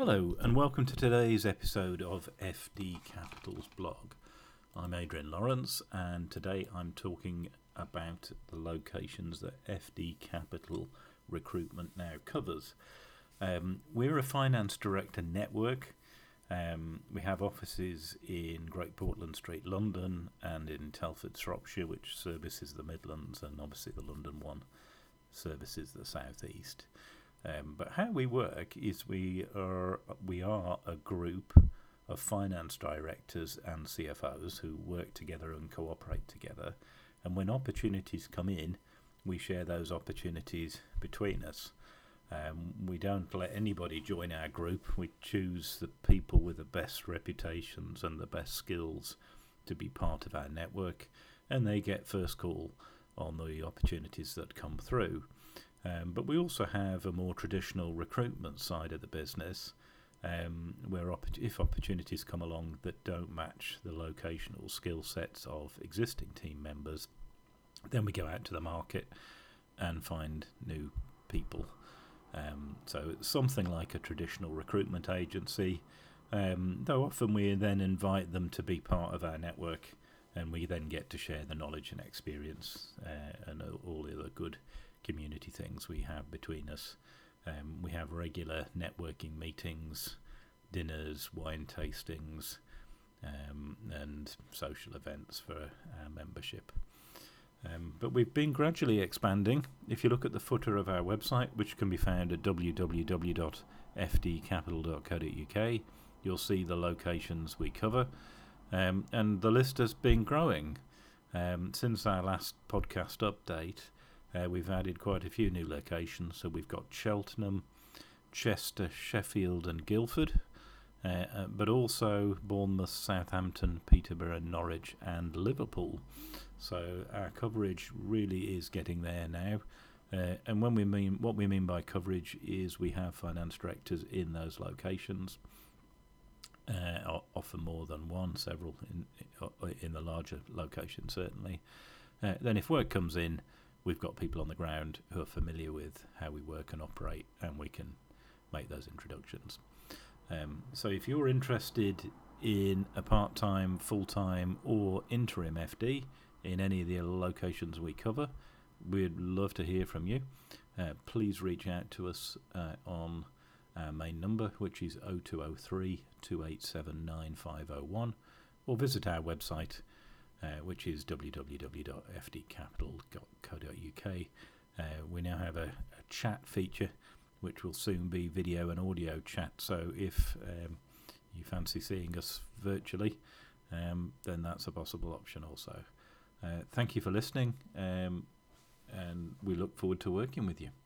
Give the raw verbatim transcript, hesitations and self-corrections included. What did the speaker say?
Hello and welcome to today's episode of F D Capital's blog. I'm Adrian Lawrence and today I'm talking about the locations that F D Capital Recruitment now covers. Um, we're a finance director network. Um, we have offices in Great Portland Street, London, and in Telford, Shropshire, which services the Midlands, and obviously the London one services the South East. Um, but how we work is we are we are a group of finance directors and C F Os who work together and cooperate together. And when opportunities come in, we share those opportunities between us. Um, we don't let anybody join our group. We choose the people with the best reputations and the best skills to be part of our network, and they get first call on the opportunities that come through. Um, but we also have a more traditional recruitment side of the business, um, where opp- if opportunities come along that don't match the locational skill sets of existing team members, then we go out to the market and find new people. Um, so it's something like a traditional recruitment agency, um, though often we then invite them to be part of our network, and we then get to share the knowledge and experience uh, and all the other good community things we have between us. Um, we have regular networking meetings, dinners, wine tastings, um, and social events for our membership. Um, but we've been gradually expanding. If you look at the footer of our website, which can be found at w w w dot f d capital dot co dot u k, you'll see the locations we cover, um, and the list has been growing. Um, since our last podcast update, Uh, we've added quite a few new locations. So we've got Cheltenham, Chester, Sheffield and Guildford, uh, uh, but also Bournemouth, Southampton, Peterborough, Norwich and Liverpool. So our coverage really is getting there now. Uh, and when we mean what we mean by coverage is we have finance directors in those locations, uh, often more than one, several in, in the larger locations certainly. Uh, then if work comes in, we've got people on the ground who are familiar with how we work and operate, and we can make those introductions. Um, so if you're interested in a part-time, full-time or interim F D in any of the locations we cover, we'd love to hear from you. Uh, please reach out to us uh, on our main number, which is oh two oh three, two eight seven, nine five oh one, or visit our website, Uh, which is w w w dot f d capital dot co dot u k. Uh, we now have a, a chat feature, which will soon be video and audio chat. So if um, you fancy seeing us virtually, um, then that's a possible option also. Uh, thank you for listening, um, and we look forward to working with you.